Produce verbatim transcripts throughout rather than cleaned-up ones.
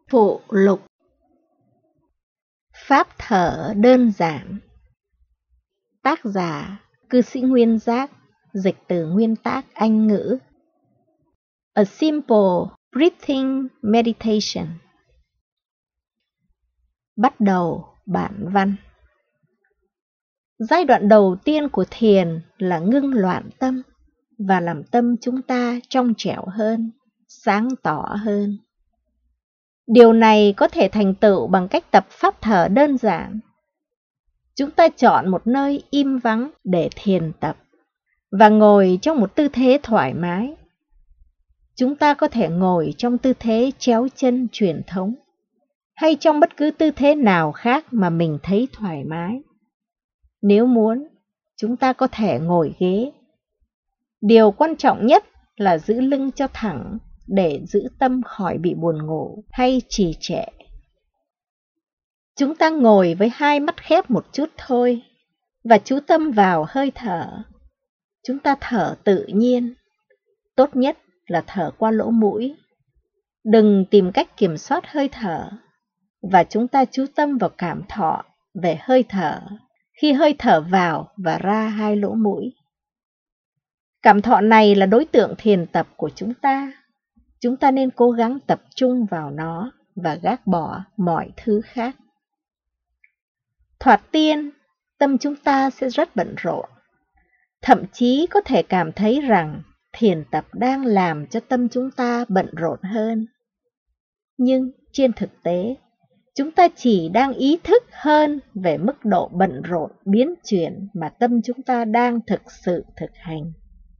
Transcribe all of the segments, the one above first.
Phụ lục. Pháp thở đơn giản. Tác giả cư sĩ Nguyên Giác, dịch từ nguyên tác Anh ngữ. A simple breathing meditation. Bắt đầu bản văn. Giai đoạn đầu tiên của thiền là ngưng loạn tâm và làm tâm chúng ta trong trẻo hơn, sáng tỏ hơn. Điều này có thể thành tựu bằng cách tập pháp thở đơn giản. Chúng ta chọn một nơi im vắng để thiền tập và ngồi trong một tư thế thoải mái. Chúng ta có thể ngồi trong tư thế chéo chân truyền thống hay trong bất cứ tư thế nào khác mà mình thấy thoải mái. Nếu muốn, chúng ta có thể ngồi ghế. Điều quan trọng nhất là giữ lưng cho thẳng để giữ tâm khỏi bị buồn ngủ hay trì trệ. Chúng ta ngồi với hai mắt khép một chút thôi và chú tâm vào hơi thở. Chúng ta thở tự nhiên, tốt nhất là thở qua lỗ mũi. Đừng tìm cách kiểm soát hơi thở và chúng ta chú tâm vào cảm thọ về hơi thở khi hơi thở vào và ra hai lỗ mũi. Cảm thọ này là đối tượng thiền tập của chúng ta. Chúng ta nên cố gắng tập trung vào nó và gác bỏ mọi thứ khác. Thoạt tiên, tâm chúng ta sẽ rất bận rộn. Thậm chí có thể cảm thấy rằng thiền tập đang làm cho tâm chúng ta bận rộn hơn. Nhưng trên thực tế, chúng ta chỉ đang ý thức hơn về mức độ bận rộn biến chuyển mà tâm chúng ta đang thực sự thực hành.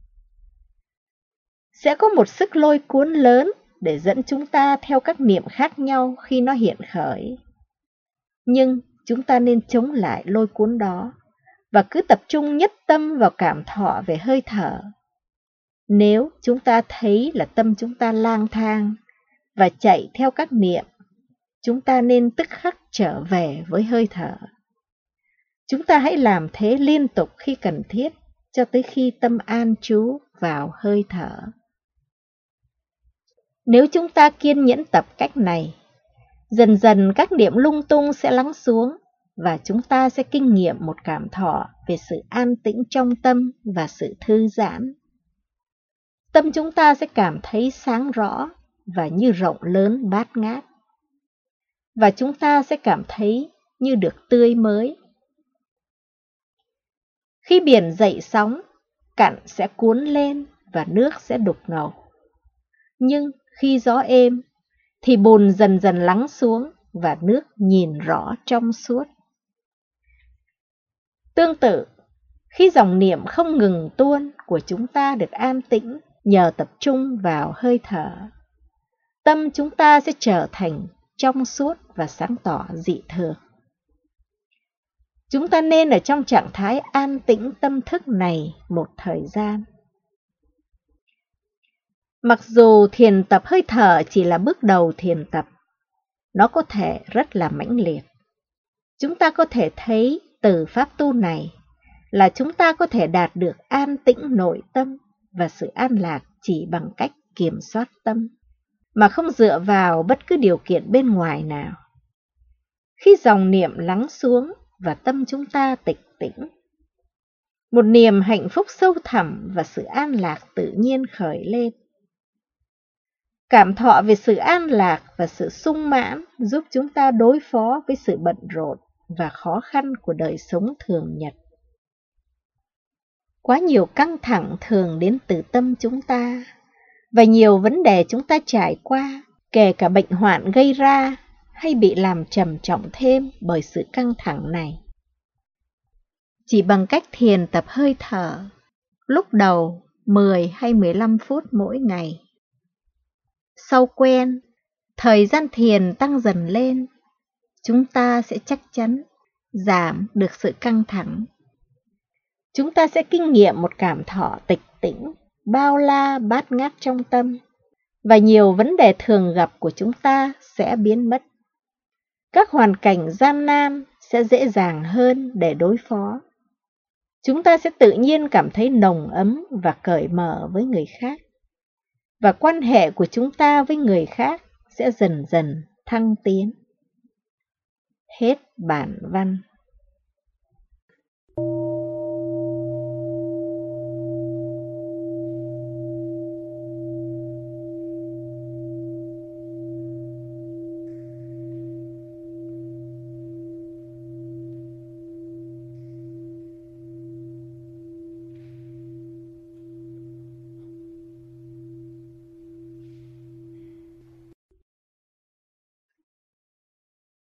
Sẽ có một sức lôi cuốn lớn để dẫn chúng ta theo các niệm khác nhau khi nó hiện khởi. Nhưng chúng ta nên chống lại lôi cuốn đó và cứ tập trung nhất tâm vào cảm thọ về hơi thở. Nếu chúng ta thấy là tâm chúng ta lang thang và chạy theo các niệm, chúng ta nên tức khắc trở về với hơi thở. Chúng ta hãy làm thế liên tục khi cần thiết cho tới khi tâm an trú vào hơi thở. Nếu chúng ta kiên nhẫn tập cách này, dần dần các niệm lung tung sẽ lắng xuống và chúng ta sẽ kinh nghiệm một cảm thọ về sự an tĩnh trong tâm và sự thư giãn. Tâm chúng ta sẽ cảm thấy sáng rõ và như rộng lớn bát ngát. Và chúng ta sẽ cảm thấy như được tươi mới. Khi biển dậy sóng, cạn sẽ cuốn lên và nước sẽ đục ngầu. Nhưng khi gió êm, thì bùn dần dần lắng xuống và nước nhìn rõ trong suốt. Tương tự, khi dòng niệm không ngừng tuôn của chúng ta được an tĩnh nhờ tập trung vào hơi thở, tâm chúng ta sẽ trở thành trong suốt và sáng tỏ dị thường. Chúng ta nên ở trong trạng thái an tĩnh tâm thức này một thời gian. Mặc dù thiền tập hơi thở chỉ là bước đầu thiền tập, nó có thể rất là mãnh liệt. Chúng ta có thể thấy từ pháp tu này là chúng ta có thể đạt được an tĩnh nội tâm và sự an lạc chỉ bằng cách kiểm soát tâm, mà không dựa vào bất cứ điều kiện bên ngoài nào. Khi dòng niệm lắng xuống và tâm chúng ta tịch tĩnh, một niềm hạnh phúc sâu thẳm và sự an lạc tự nhiên khởi lên. Cảm thọ về sự an lạc và sự sung mãn giúp chúng ta đối phó với sự bận rộn và khó khăn của đời sống thường nhật. Quá nhiều căng thẳng thường đến từ tâm chúng ta, và nhiều vấn đề chúng ta trải qua, kể cả bệnh hoạn gây ra hay bị làm trầm trọng thêm bởi sự căng thẳng này. Chỉ bằng cách thiền tập hơi thở, lúc đầu mười hay mười lăm phút mỗi ngày. Sau quen, thời gian thiền tăng dần lên, chúng ta sẽ chắc chắn giảm được sự căng thẳng. Chúng ta sẽ kinh nghiệm một cảm thọ tịch tĩnh, bao la bát ngát trong tâm, và nhiều vấn đề thường gặp của chúng ta sẽ biến mất. Các hoàn cảnh gian nan sẽ dễ dàng hơn để đối phó. Chúng ta sẽ tự nhiên cảm thấy nồng ấm và cởi mở với người khác. Và quan hệ của chúng ta với người khác sẽ dần dần thăng tiến. Hết bản văn.